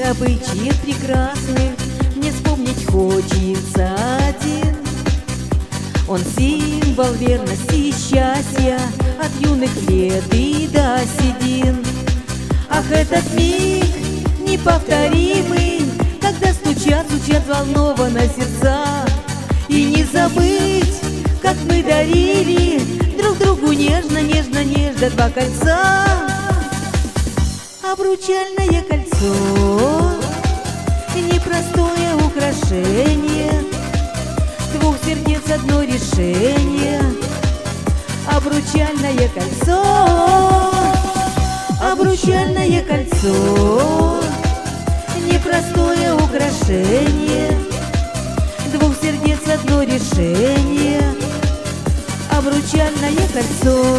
Обычаи прекрасных мне вспомнить хочется один. Он символ верности и счастья от юных лет и до седин. Ах, этот миг неповторимый, когда стучат взволнованно сердца. И не забыть, как мы дарили друг другу нежно два кольца. Обручальное кольцо, непростое украшение, двух сердец одно решение. Обручальное кольцо, обручальное кольцо, непростое украшение, двух сердец одно решение. Обручальное кольцо.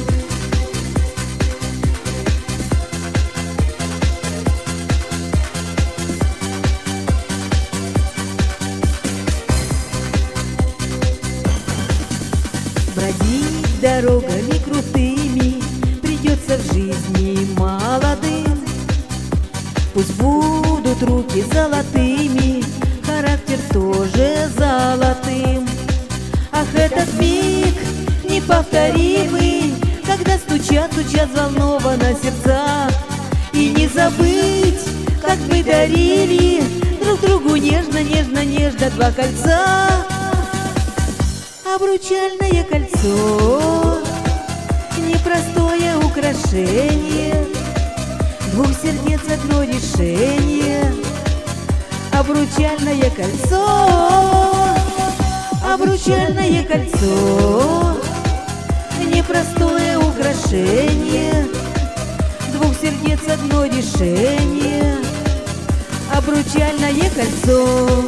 Бродить дорогами крутыми придется в жизни молодым. Пусть будут руки золотыми, характер тоже золотым. Ах, этот миг неповторимый, когда стучат взволнованно сердца. И не забыть, как мы дарили друг другу нежно два кольца. Обручальное кольцо, непростое украшение, двух сердец одно решение. Обручальное кольцо, обручальное кольцо, непростое украшение, двух сердец одно решение. Обручальное кольцо.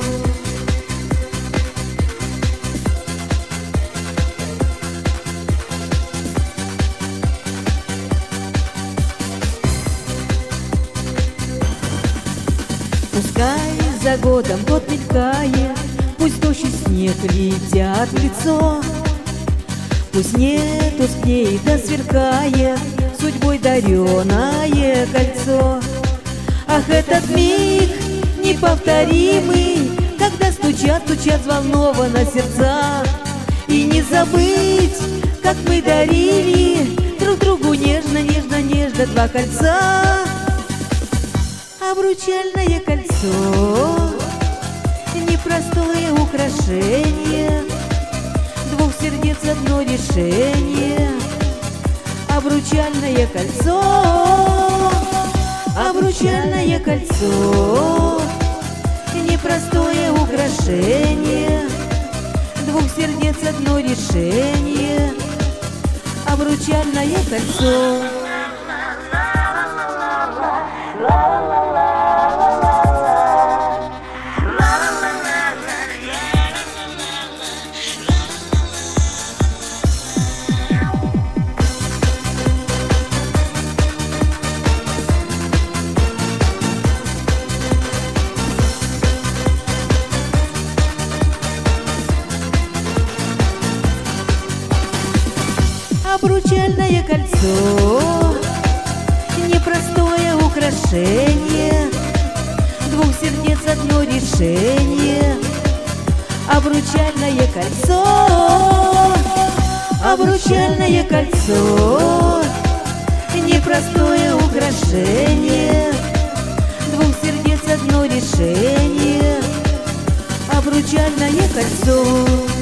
Пускай за годом год мелькает, пусть дождь и снег летят в лицо, пусть не тускнеет, да сверкает судьбой дареное кольцо. Ах, этот миг неповторимый, когда стучат взволнованно сердца. И не забыть, как мы дарили друг другу нежно два кольца. Обручальное кольцо, непростое украшение, двух сердец одно решение. Обручальное кольцо, обручальное кольцо, непростое украшение, двух сердец одно решение. Обручальное кольцо. Обручальное кольцо, непростое украшение, двух сердец одно решение. Обручальное кольцо, обручальное кольцо, непростое украшение, двух сердец одно решение. Обручальное кольцо.